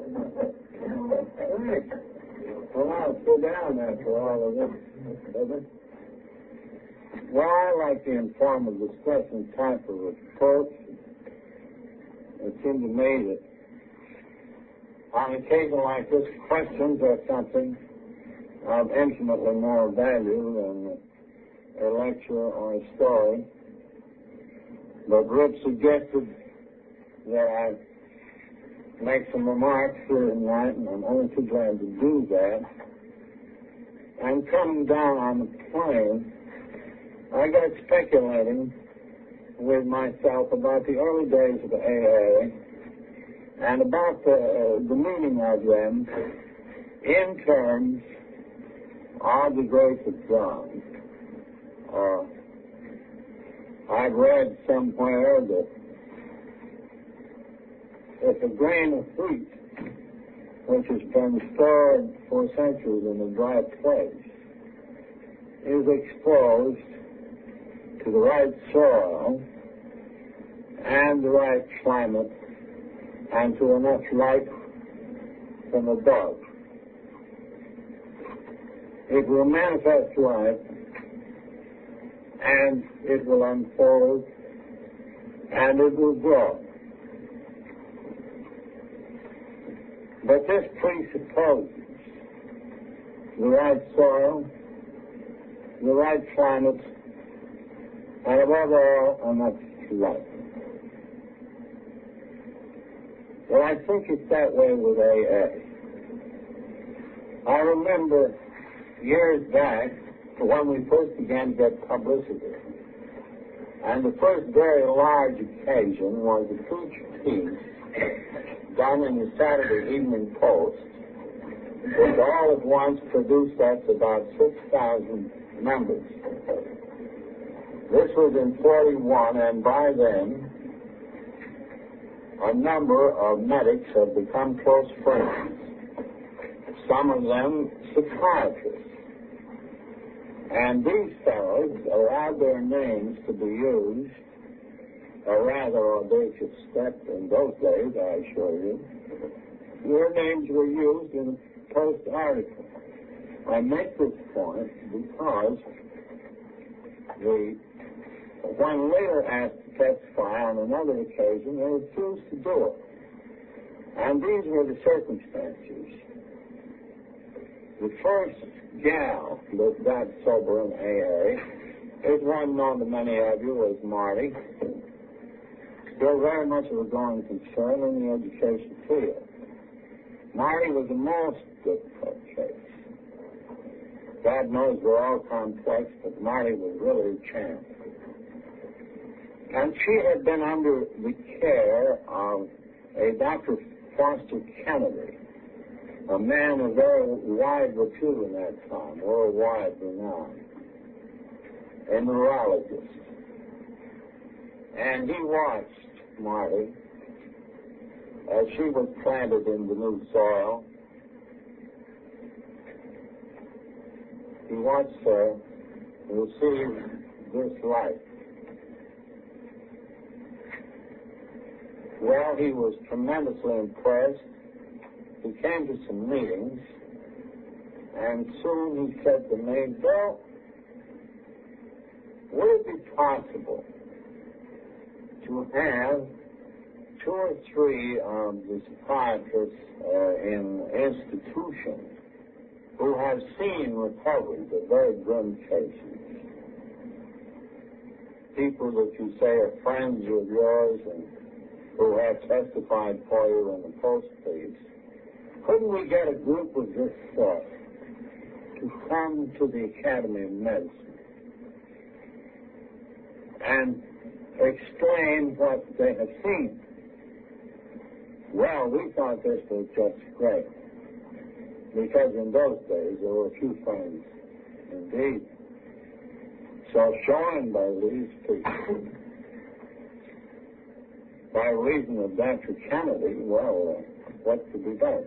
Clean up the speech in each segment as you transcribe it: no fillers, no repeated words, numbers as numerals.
Well, I'll sit down after all of this, doesn't it? Well, I like the informal discussion type of approach. It seems to me that on occasion like this, questions are something of infinitely more value than a lecture or a story. But Rip suggested that I make some remarks here tonight, and I'm only too glad to do that. And coming down on the plane, I got speculating with myself about the early days of the AA and about the meaning of them in terms of the grace of God. I've read somewhere that if a grain of wheat, which has been stored for centuries in a dry place, is exposed to the right soil and the right climate and to enough light from above, it will manifest life and it will unfold and it will grow. But this presupposes the right soil, the right climate, and above all, enough light. Well, I think it's that way with AA. I remember years back when we first began to get publicity, and the first very large occasion was a preach piece done in the Saturday Evening Post, which all at once produced us about 6,000 members. This was in 41, and by then, a number of medics have become close friends, some of them psychiatrists. And these fellows allowed their names to be used, a rather audacious step in those days, I assure you. Their names were used in a Post article. I make this point because when later asked to testify on another occasion, they refused to do it. And these were the circumstances. The first gal that got sober in AA is one known to many of you as Marty. Still very much of a going concern in the education field. Marty was a most difficult case. God knows we're all complex, but Marty was really a champ. And she had been under the care of a Dr. Foster Kennedy, a man of very wide repute in that time, worldwide renowned, a neurologist. And he watched Marty as she was planted in the new soil. He watched her receive this life. Well, he was tremendously impressed. He came to some meetings, and soon he said to me, Bill, would it be possible to have 2 or 3 of the psychiatrists in institutions who have seen recoveries of very grim cases, people that you say are friends of yours and who have testified for you in the Post piece? Couldn't we get a group of this sort to come to the Academy of Medicine and explain what they have seen? Well, we thought this was just great, because in those days there were a few friends indeed. So joined by these people, by reason of Dr. Kennedy, well, what could be done?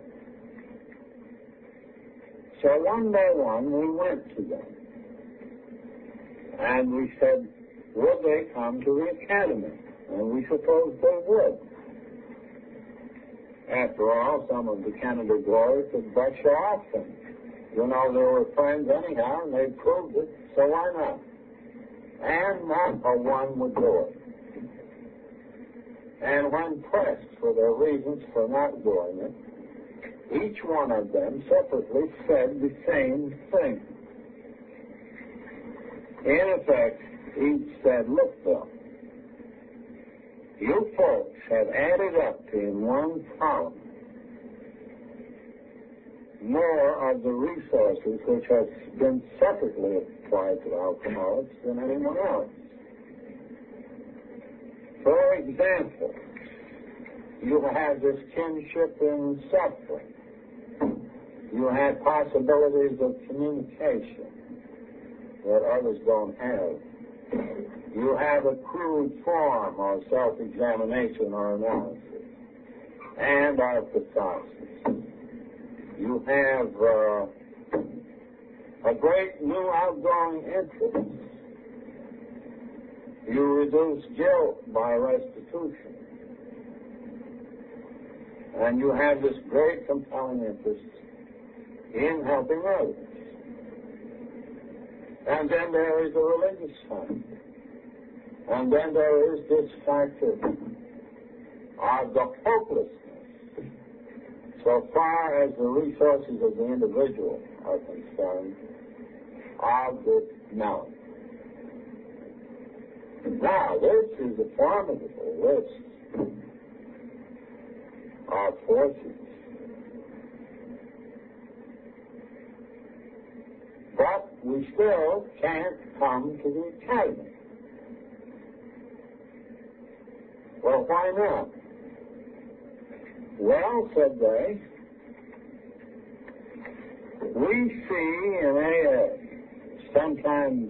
So one by one we went to them. And we said, would they come to the Academy? And we supposed they would. After all, some of the Canada glories could brush off them. You know, they were friends anyhow, and they proved it, so why not? And not a one would do it. And when pressed for their reasons for not doing it, each one of them separately said the same thing. In effect, each said, look, Bill, you folks have added up in one column more of the resources which have been separately applied to alcoholics than anyone else. For example, you have this kinship in suffering. You have possibilities of communication that others don't have. You have a crude form of self-examination or analysis and of catharsis. You have a great new outgoing interest. You reduce guilt by restitution. And you have this great compelling interest in helping others. And then there is a religious factor. And then there is this factor of the hopelessness, so far as the resources of the individual are concerned, of this malady. Now, this is a formidable list of forces. But we still can't come to the academy. Well, why not? Well, said they, we see in AA sometimes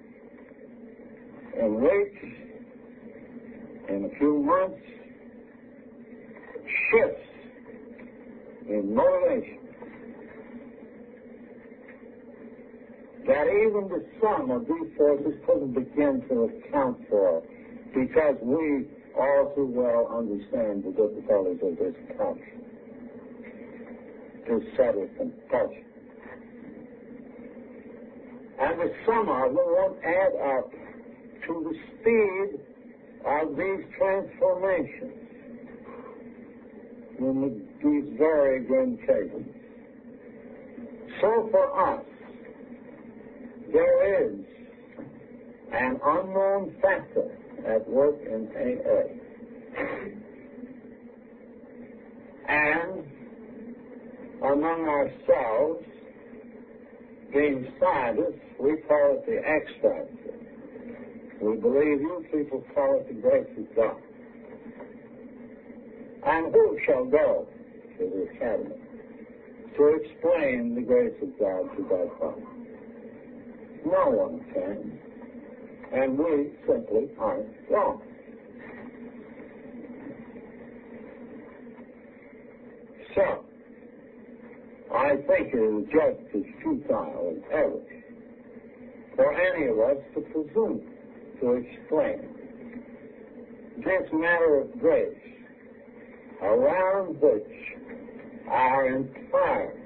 in weeks, in a few months, shifts in motivation that even the sum of these forces couldn't begin to account for, because we all too well understand the difficulties of this country to settle compulsion. And the sum of them won't add up to the speed of these transformations in these very grim cases. So for us, there is an unknown factor at work in AA. And among ourselves, being scientists, we call it the X factor. We believe you people call it the grace of God. And who shall go to the academy to explain the grace of God to thy Father? No one can. And we simply aren't wrong. So, I think it is just as futile as ever for any of us to presume to explain this matter of grace around which our entire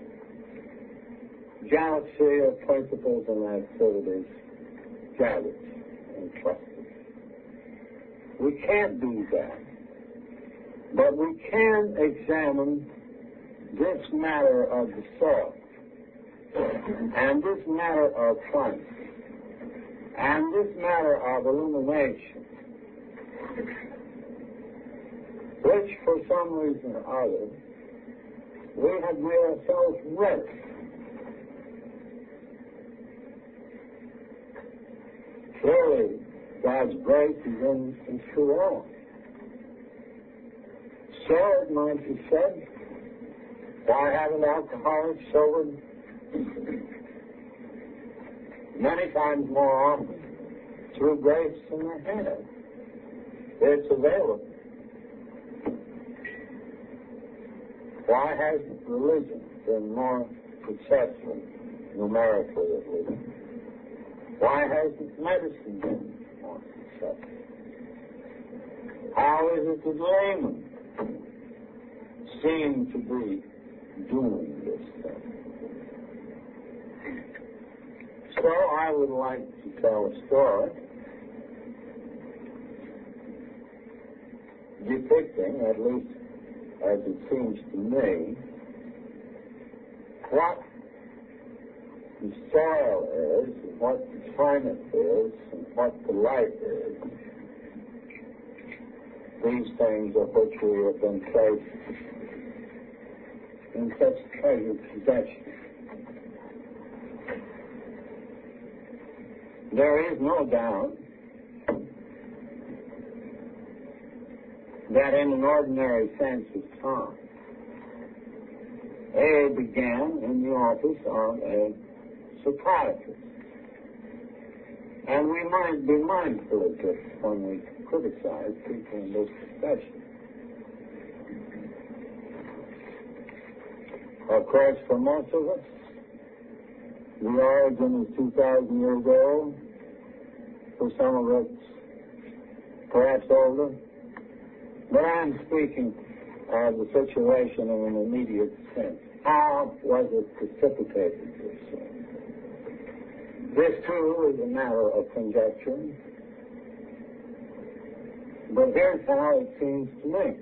galaxy of principles and activities gathers and clusters. We can't do that, but we can examine this matter of the soul and this matter of climate and this matter of illumination, which for some reason or other we have made ourselves ready. Clearly, God's grace is in through all. So it might be said, why haven't alcoholics sobered many times more often through grace than they have? It's available. Why hasn't religion been more successful, numerically at least? Why hasn't medicine been more successful? How is it that laymen seem to be doing this thing. So I would like to tell a story depicting, at least as it seems to me, what the soil is, what the climate is, and what the life is. These things of which we have been placed in such treasured possession. There is no doubt that in an ordinary sense of time, A began in the office of a psychiatrist. And we might be mindful of this when we criticize people in this profession. Of course, for most of us, the origin is 2,000 years old. For some of us, perhaps older. But I'm speaking of the situation in an immediate sense. How was it precipitated, this thing? This, too, is a matter of conjecture. But here's how it seems to me.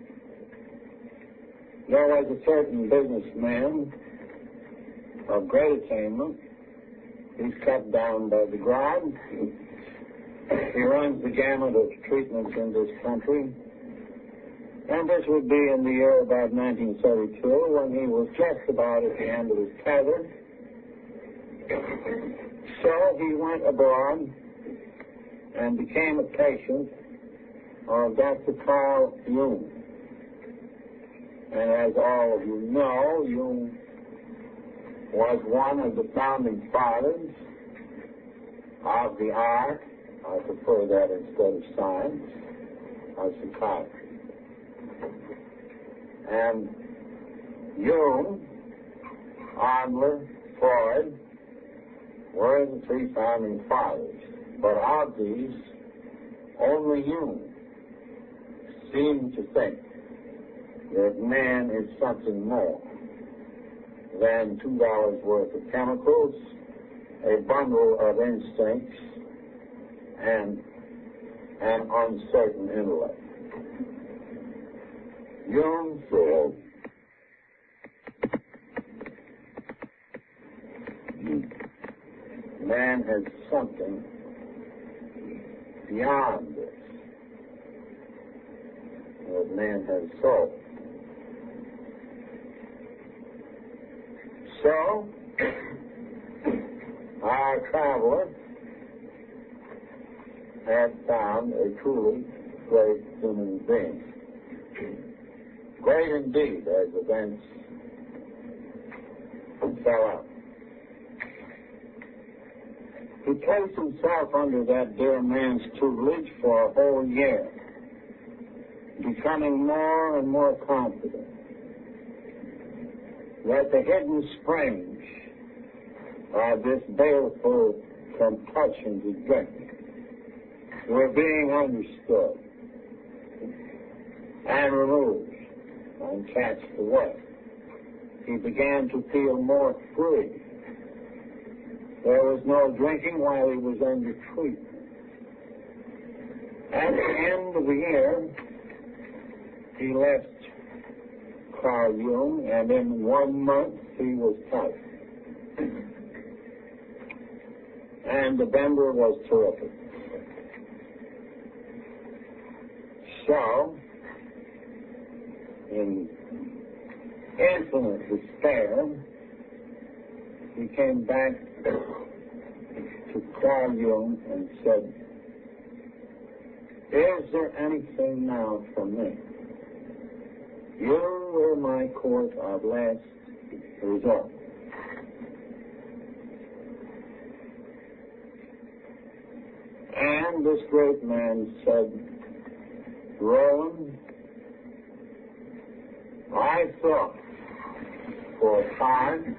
There was a certain businessman of great attainment. He's cut down by the ground. He runs the gamut of treatments in this country. And this would be in the year about 1932, when he was just about at the end of his tether. So he went abroad and became a patient of Dr. Carl Jung. And as all of you know, Jung was one of the founding fathers of the art, I prefer that instead of science, of psychiatry. And Jung, Adler, Freud were the three founding fathers. But of these, only Jung seemed to think that man is something more than $2 worth of chemicals, a bundle of instincts, and an uncertain intellect. Jung said, man has something beyond this. That man has soul. So, our traveler had found a truly great human being. Great indeed, as events fell out. He placed himself under that dear man's tutelage for a whole year, becoming more and more confident that the hidden springs of this baleful compulsion to drink were being understood and removed and cast away. He began to feel more free. There was no drinking while he was under treatment. At the end of the year, he left Carl Jung, and in 1 month he was tight. And the bender was terrific. So, in infinite despair, he came back to Carl Jung and said, "Is there anything now for me? You were my court of last resort." And this great man said, "Roland, I thought for a time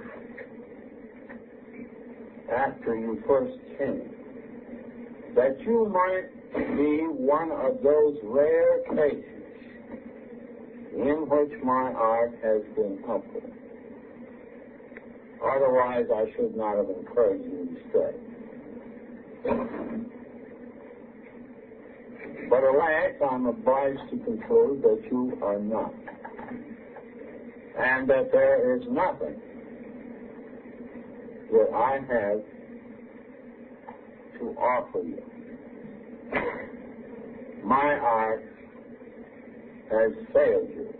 after you first came that you might be one of those rare cases in which my art has been helpful. Otherwise, I should not have encouraged you to stay. But alas, I'm obliged to conclude that you are not, and that there is nothing that I have to offer you. My art has failed you.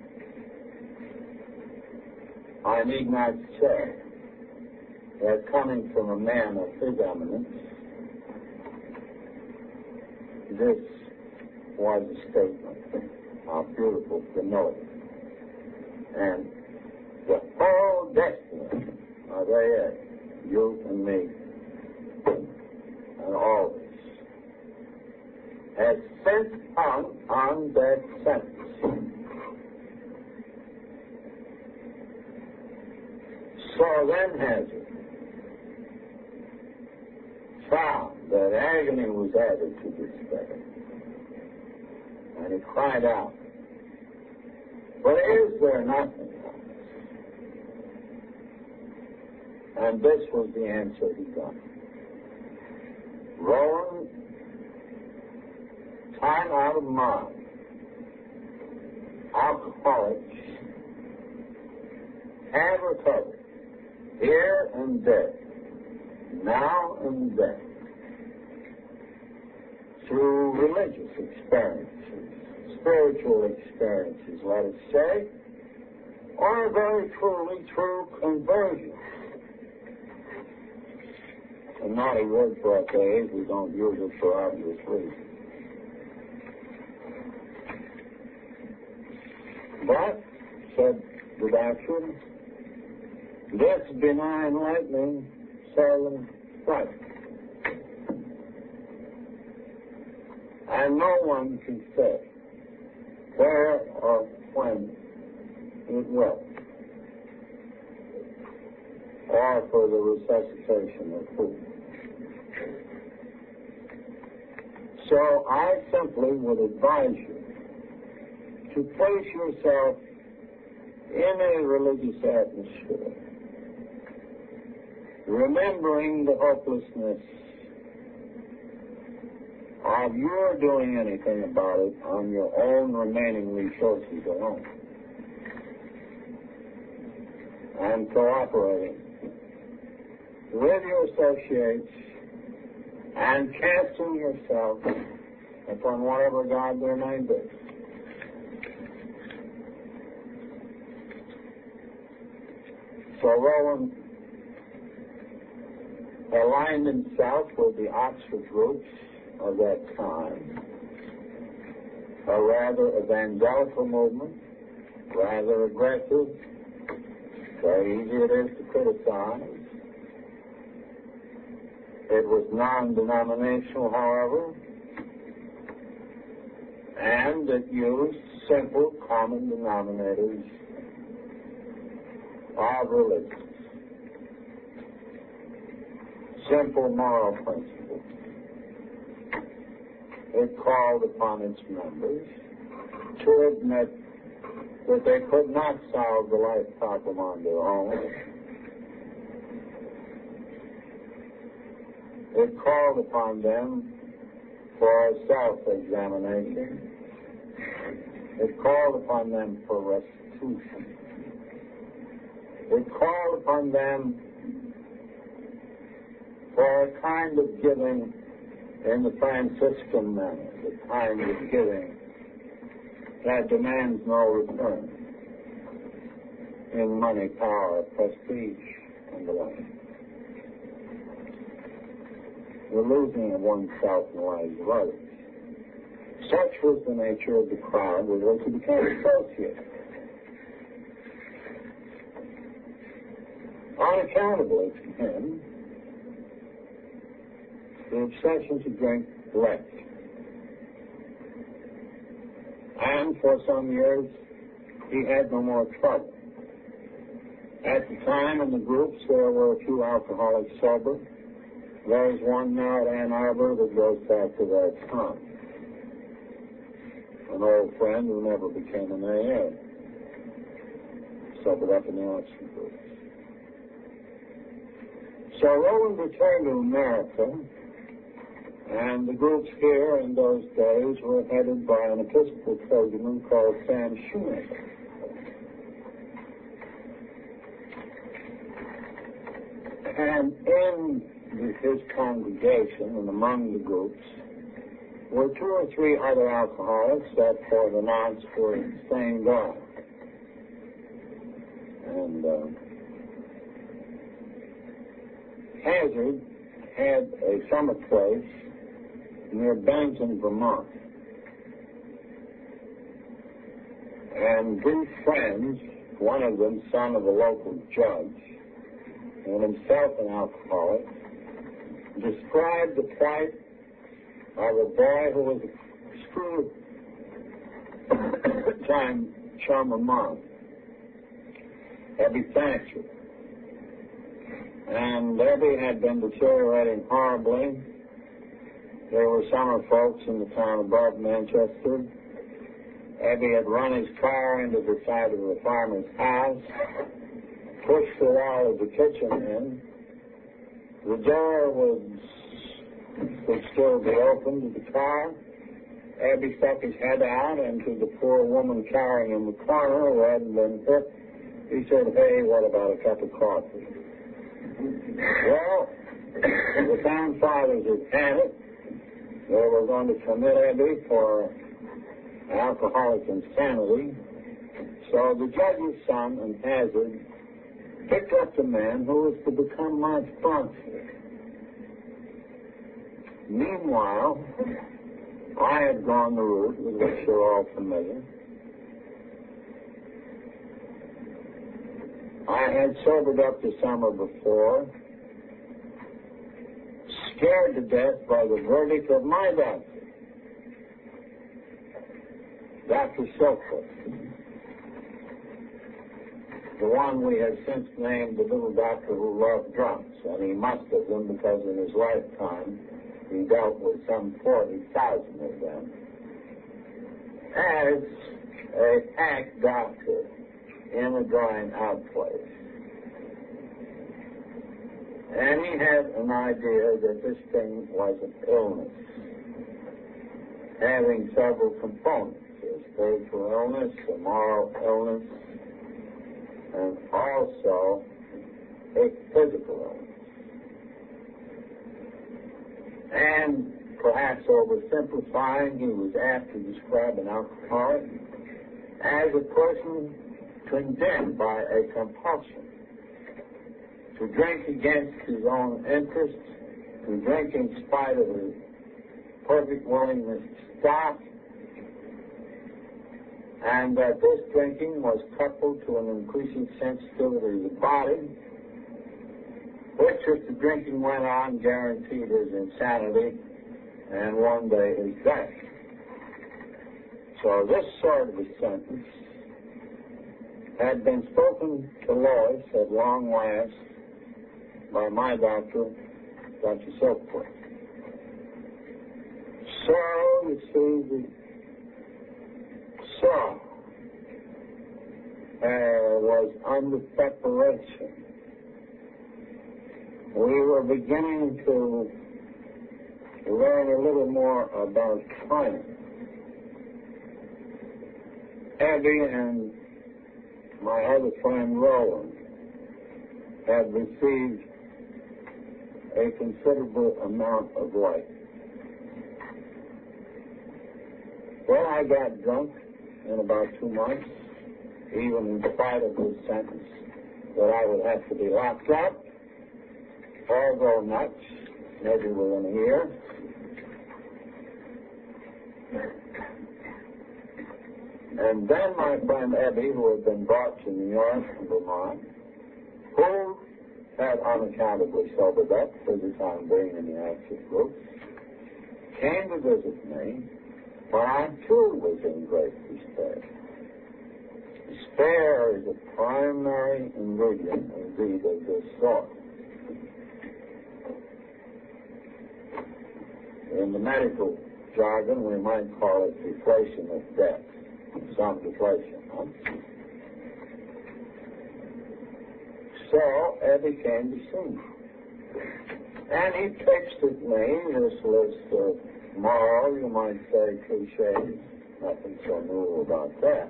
I need not say that coming from a man of his eminence, this was a statement of beautiful humility. And the whole destiny of AA, you and me, and all this, has since hung on that sentence. So then has it found that agony was added to despair. And he cried out, but is there nothing else? And this was the answer he got. Roland, time out of mind, alcoholics have recovered here and there, now and then, through religious experiences, spiritual experiences, let us say, or very truly through conversion. A naughty word for our days, we don't use it for obvious reasons. But, said the doctor, this benign lightning seldom strikes. And no one can say where or when it will, or for the resuscitation of food. So I simply would advise you to place yourself in a religious atmosphere, remembering the hopelessness of your doing anything about it on your own remaining resources alone, and cooperating with your associates and casting yourself upon whatever God there may be. So Roland aligned himself with the Oxford groups of that time, a rather evangelical movement, rather aggressive, very easy it is to criticize. It was non-denominational, however, and it used simple common denominators of religion, simple moral principles. It called upon its members to admit that they could not solve the life problem on their own. It called upon them for self-examination. It called upon them for restitution. It called upon them for a kind of giving in the Franciscan manner, the kind of giving that demands no return in money, power, prestige, and the like. The losing of oneself in the lives of others. Such was the nature of the crowd with which he became associated. Unaccountably to him, the obsession to drink left. And for some years, he had no more trouble. At the time in the groups, there were a few alcoholics sober. There's one now at Ann Arbor that goes back to that time. An old friend who never became an AA. sobered up in the election groups. So Roland returned to America, and the groups here in those days were headed by an Episcopal clergyman called Sam Shoemaker. And in his congregation and among the groups were 2 or 3 other alcoholics that for the nonce were staying gone. And Hazard had a summer place near Bennington, Vermont. And these friends, one of them son of a local judge, and himself an alcoholic, described the plight of a boy who was a school time chum of mine, Ebby Thatcher. And Ebby had been deteriorating horribly. There were summer folks in the town above Manchester. Ebby had run his car into the side of the farmer's house, pushed the wall of the kitchen in. The door could still be open to the car. Ebby stuck his head out, and to the poor woman cowering in the corner who hadn't been hit, he said, "Hey, what about a cup of coffee?" Well, the town fathers had had it. They were going to commit Ebby for alcoholic insanity. So the judge's son and Hazard picked up the man who was to become my sponsor. Meanwhile, I had gone the route with which you're all familiar. I had sobered up the summer before, scared to death by the verdict of my doctor, Dr. Silkwood, the one we have since named the little doctor who loved drunks, and he must have them because in his lifetime he dealt with some 40,000 of them, as a hack doctor in a drying-out place. And he had an idea that this thing was an illness, having several components: a spiritual illness, a moral illness, and also a physical illness. And perhaps oversimplifying, he was apt to describe an alcoholic as a person condemned by a compulsion to drink against his own interests, to drink in spite of his perfect willingness to stop, and that this drinking was coupled to an increasing sensitivity of the body, which, if the drinking went on, guaranteed his insanity and one day his death. So this sort of a sentence had been spoken to Lois at long last by my doctor, Dr. Silkwood. So, you see, was under preparation. We were beginning to learn a little more about climate. Ebby and my other friend Roland had received a considerable amount of light. Well, I got drunk in about 2 months, even in spite of his sentence that I would have to be locked up or go nuts, maybe within a year. And then my friend Ebby, who had been brought to New York from Vermont, who had unaccountably sobered up for the time being in the active group, came to visit me, but I too was in great despair. Despair is a primary ingredient, indeed, of this sort. In the medical jargon, we might call it deflation of death. Some deflation, huh? So Eddie came to see me. And he pitched at me this list of moral, you might say, cliches. Nothing so new about that.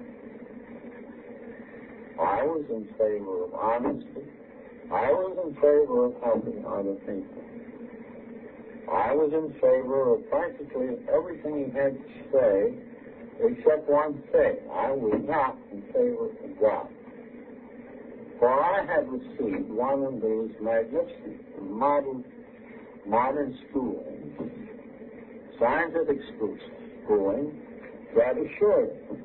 I was in favor of honesty. I was in favor of helping other people. I was in favor of practically everything he had to say, except one thing. I was not in favor of God. For I had received one of these magnificent modern schooling, scientific schooling, that assured me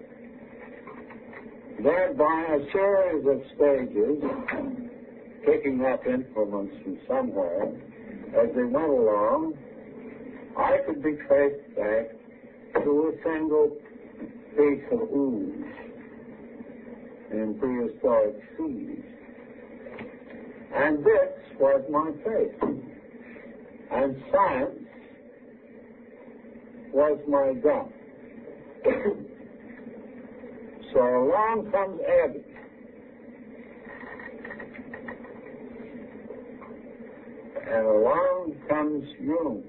that by a series of stages, picking up implements from somewhere, as they went along, I could be traced back to a single piece of ooze in prehistoric seas. And this was my faith. And science was my God. So along comes Abby. And along comes you,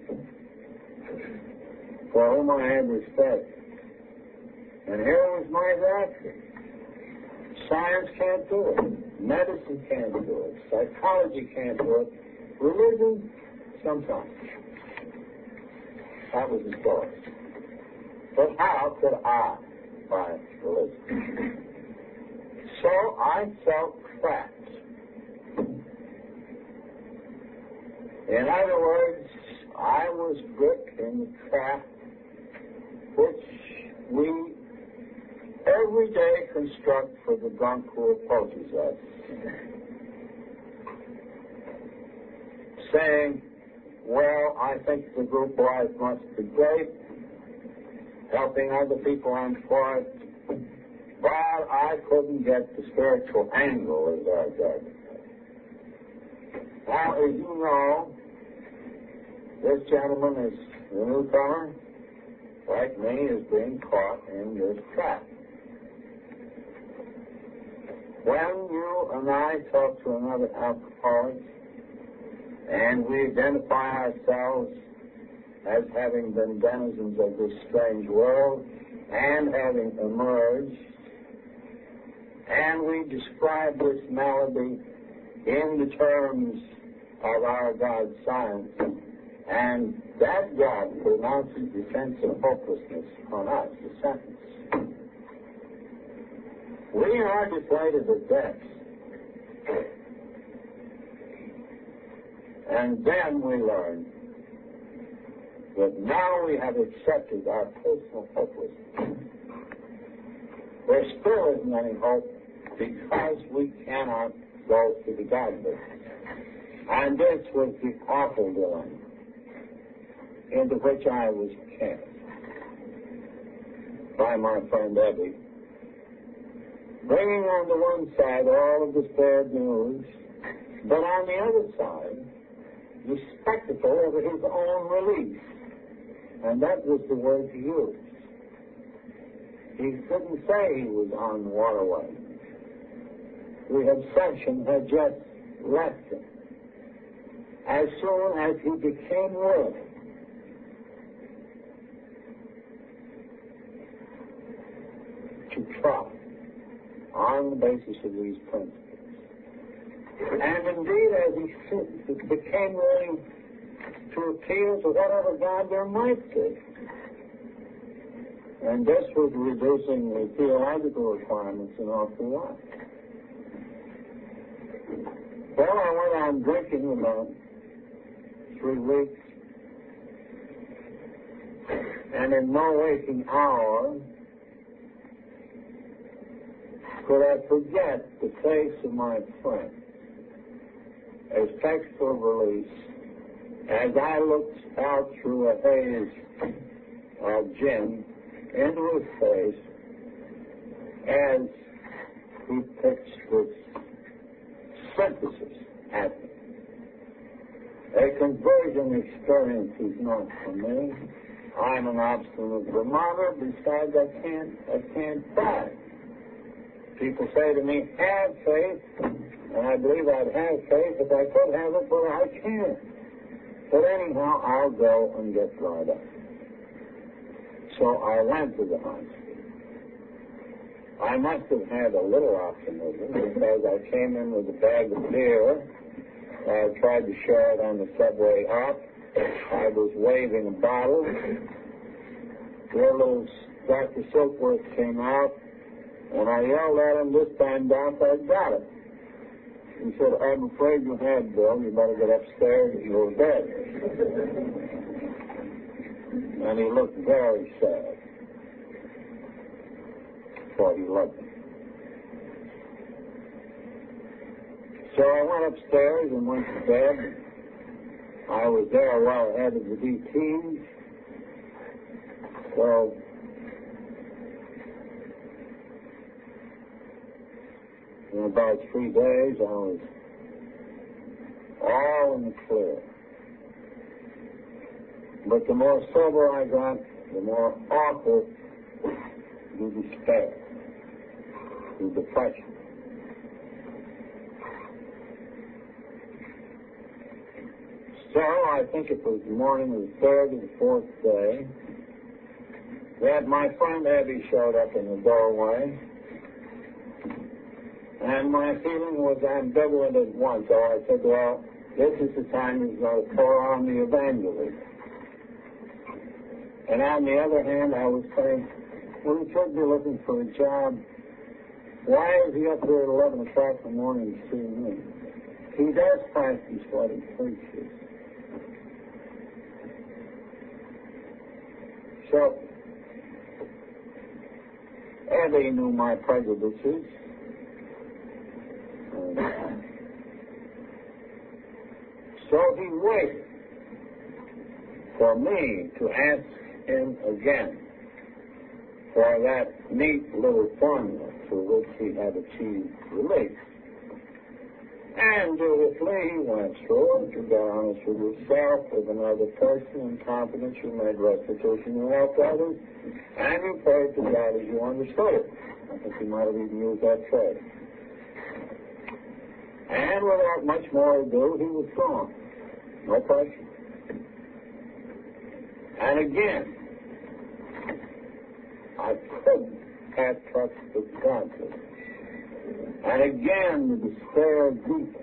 for whom I had respect. And here was my doctor. Science can't do it. Medicine can't do it. Psychology can't do it. Religion, sometimes. That was the story. But how could I find religion? So I felt trapped. In other words, I was gripped in the trap which we every day construct for the drunk who approaches us, saying, well, I think the group life must be great, helping other people I'm for it, but I couldn't get the spiritual angle as I got. Now, as you know, this gentleman is the newcomer, like me, is being caught in this trap. When you and I talk to another alcoholic and we identify ourselves as having been denizens of this strange world and having emerged, and we describe this malady in the terms of our God science, and that God pronounces the sense of hopelessness on us, the sentence. We are deflated at best. And then we learn that now we have accepted our personal hopelessness. There still isn't any hope because we cannot go to the God business. And this was the awful dilemma into which I was cast by my friend Eddie, bringing on the one side all of this bad news, but on the other side, the spectacle of his own release. And that was the word he used. He didn't say he was on the waterway. The obsession had just left him. As soon as he became willing to try on the basis of these principles. And indeed, as he became willing to appeal to whatever God there might be, and this was reducing the theological requirements an awful lot. Well, I went on drinking about 3 weeks, and in no waking hour could I forget the face of my friend as textful release as I looked out through a haze of gin into his face as he pitched this synthesis at me. A conversion experience is not for me. I'm an obstinate Vermonter. Besides, I can't fight. People say to me, have faith. And I believe I'd have faith if I could have it, but I can't. But anyhow, I'll go and get dried up. So I went to the hunt. I must have had a little optimism because I came in with a bag of beer. I tried to share it on the subway up. I was waving a bottle. The little Dr. Silkworth came out, and I yelled at him, this time, Doc, I got it. He said, I'm afraid you had, Bill. You better get upstairs and go to bed. And he looked very sad. For he loved me. So I went upstairs and went to bed. I was there well ahead of the DTs. So in about 3 days, I was all in the clear. But the more sober I got, the more awful the despair, the depression. So I think it was the morning of the third or the fourth day that my friend Eddie showed up in the doorway. And my feeling was ambivalent at once. So I said, well, this is the time he's going to pour on the evangelism. And on the other hand, I was saying, well, he should be looking for a job. Why is he up here at 11 o'clock in the morning to see me? He does practice what he preaches. So, Eddie knew my prejudices. So he waited for me to ask him again for that neat little formula through which he had achieved release. And dutifully he went through it, to be honest with yourself, with another person in confidence. You made restitution, you helped others, and you prayed to God as you understood it. I think he might have even used that phrase. And without much more ado, he was gone. No question. And again, I couldn't have touched the conscience. And again, the despair deepened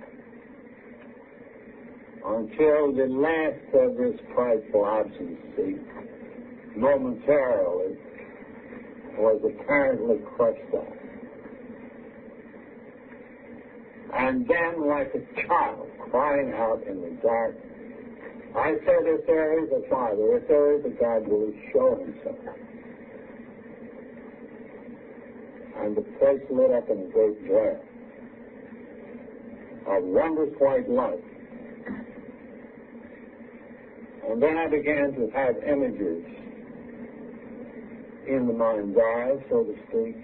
until the last of this frightful absence momentarily was apparently crushed off. And then, like a child crying out in the dark, I said, if there is a Father, if there is a God, will he show himself? And the place lit up in a great glare of wondrous white light. And then I began to have images in the mind's eye, so to speak.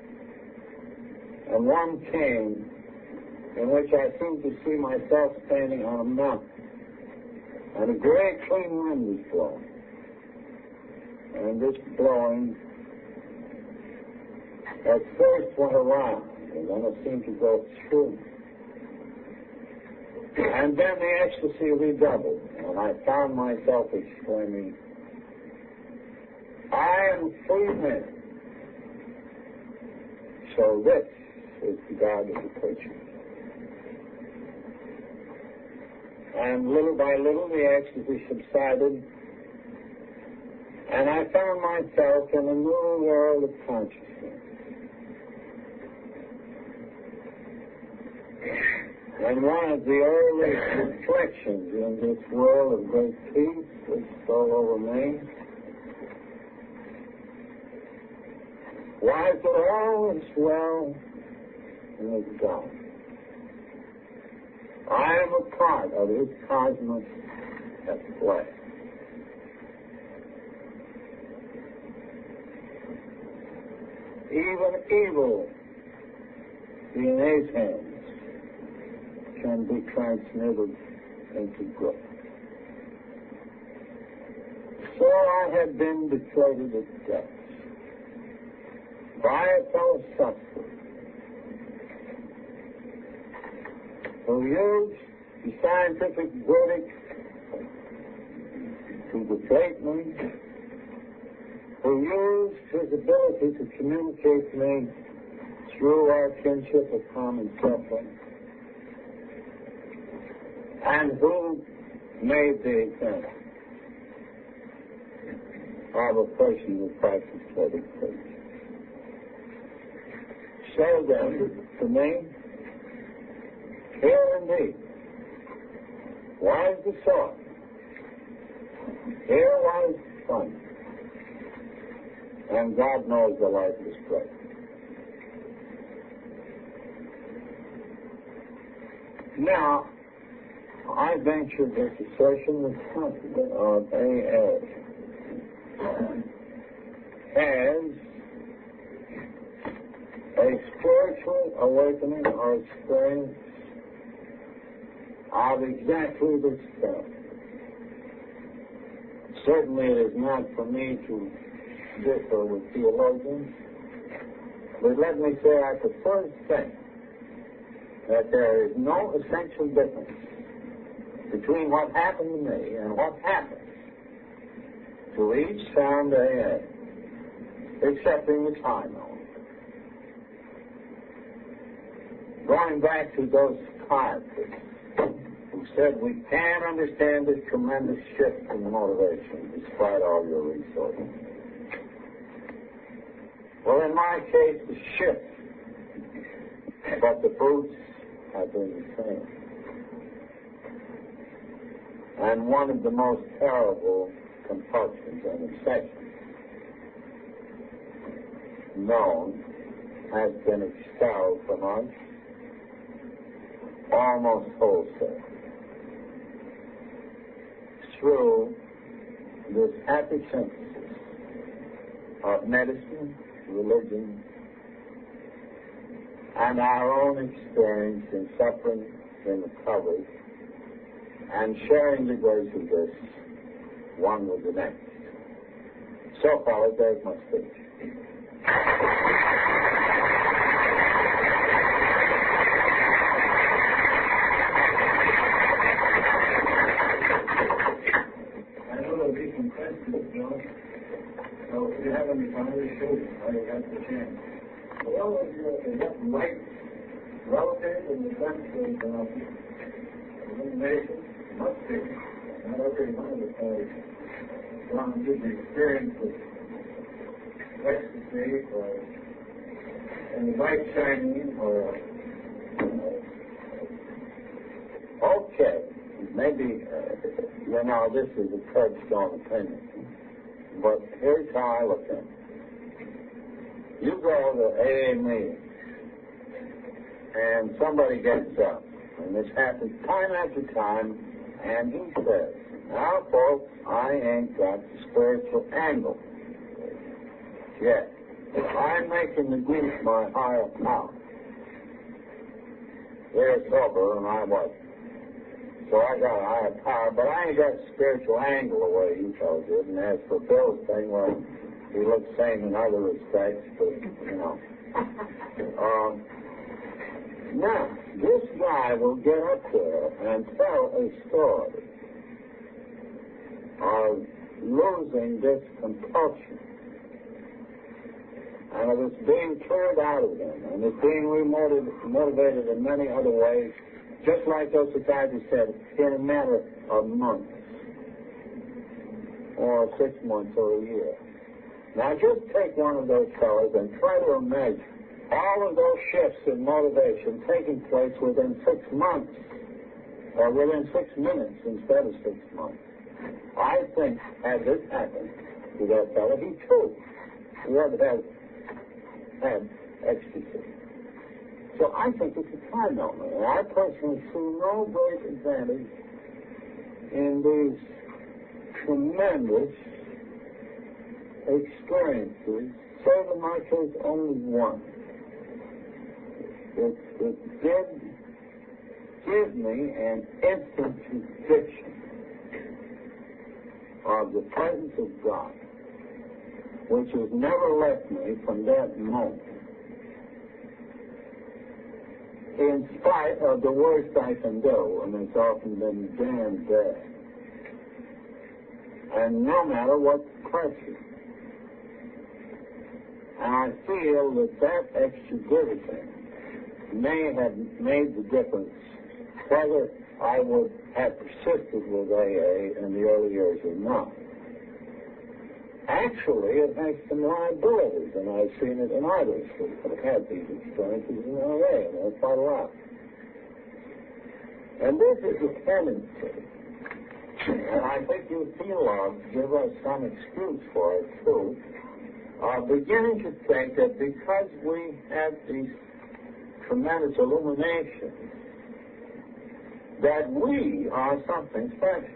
And one came in which I seemed to see myself standing on a mountain. And a great clean wind was blowing. And this blowing at first went around, and then it seemed to go through. And then the ecstasy redoubled, and I found myself exclaiming, I am free man. So this is the God of the preacher. And little by little the ecstasy subsided, and I found myself in a new world of consciousness. And one of the early reflections in this world of great peace which stole over me was that all is well with God. I am a part of his cosmos at play. Even evil in his hands can be transmitted into good. So I had been betrayed at death by a fellow sufferer who used the scientific verdict to deflate me, who used his ability to communicate me through our kinship of common suffering, and who made the example of a person who practiced Vedic faith. So then, to me, here indeed was the source. Here was fun. And God knows the life is great. Now, I venture this assertion with confidence of AA as a spiritual awakening or experience of exactly this stuff. Certainly it is not for me to differ with theologians, but let me say I could first say that there is no essential difference between what happened to me and what happens to each sound AA, excepting the time element. Going back to those psychiatrists who said we can't understand this tremendous shift in motivation despite all your resources. Well, in my case, the shift, but the fruits have been the same. And one of the most terrible compulsions and obsessions known has been expelled from us almost wholesale through this happy synthesis of medicine, religion, and our own experience in suffering in recovery and sharing the grace of this one with the next. So far, there's my speech. I know there'll be some questions, John. So if you have any time, show you how you got the chance. Well, is that right relative in the sense of elimination? Must be. Not every one of us has gone through the experience of ecstasy or any light shining or okay. Maybe, this is a curbstone opinion. But here's how I look at it. You go to AA meeting, and somebody gets up, and this happens time after time, and he says, now, folks, I ain't got the spiritual angle yet. I'm making the grief my higher power. They're sober, and I wasn't. So I got a higher power, but I ain't got a spiritual angle the way you fellas did. And as for Bill's thing, well, he looks same in other respects, but, now, this guy will get up there and tell a story of losing this compulsion. And of it's being cleared out of him, and it's being motivated in many other ways, just like those psychiatrists said, in a matter of months, or 6 months, or a year. Now, just take one of those fellows and try to imagine all of those shifts in motivation taking place within 6 months, or within 6 minutes instead of 6 months. I think, had this happened to that fellow, he too would have had ecstasy. So I think it's a time element. And I personally see no great advantage in these tremendous experiences, save in my case only one. It did give me an instant conviction of the presence of God, which has never left me from that moment. in spite of the worst I can do, and it's often been damn bad. And no matter what pressure. And I feel that extra giving may have made the difference whether I would have persisted with AA in the early years or not. Actually, it makes them liabilities, and I've seen it in others who have had these experiences in AA, and there's quite a lot. And this is a tendency, and I think you theologues give us some excuse for it, too, beginning to think that because we have these tremendous illuminations, that we are something special.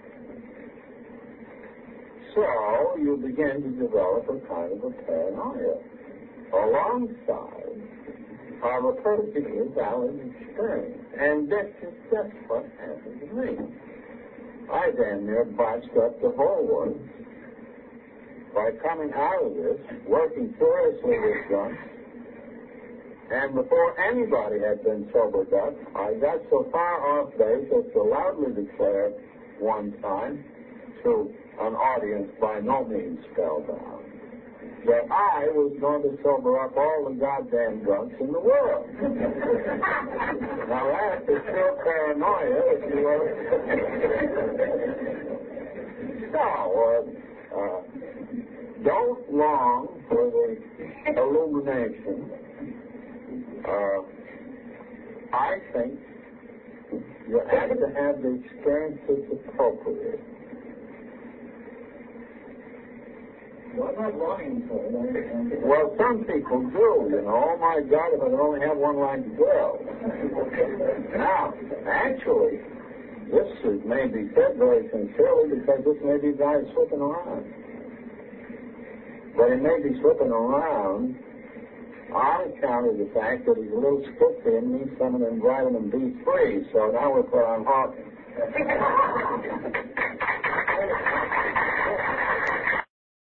So you begin to develop a kind of a paranoia alongside of a perfectly valid experience. And this is just what happened to me. I damn near botched up the whole one by coming out of this, working furiously with guns, and before anybody had been sobered up, I got so far off base as to loudly declare one time to an audience by no means spellbound that I was going to sober up all the goddamn drunks in the world. Now that is still paranoia, if you will. So, don't long for the illumination. I think you have to have the experience that's appropriate. Well, I'm not longing for it. Well, some people do, you know. Oh, my God, if I could only have one like Bill. Now, actually, this may be said very sincerely because this may be a guy slipping around. But he may be slipping around on account of the fact that he's a little skitsy and needs someone to invite him and be free. So now we're put on Hawkins.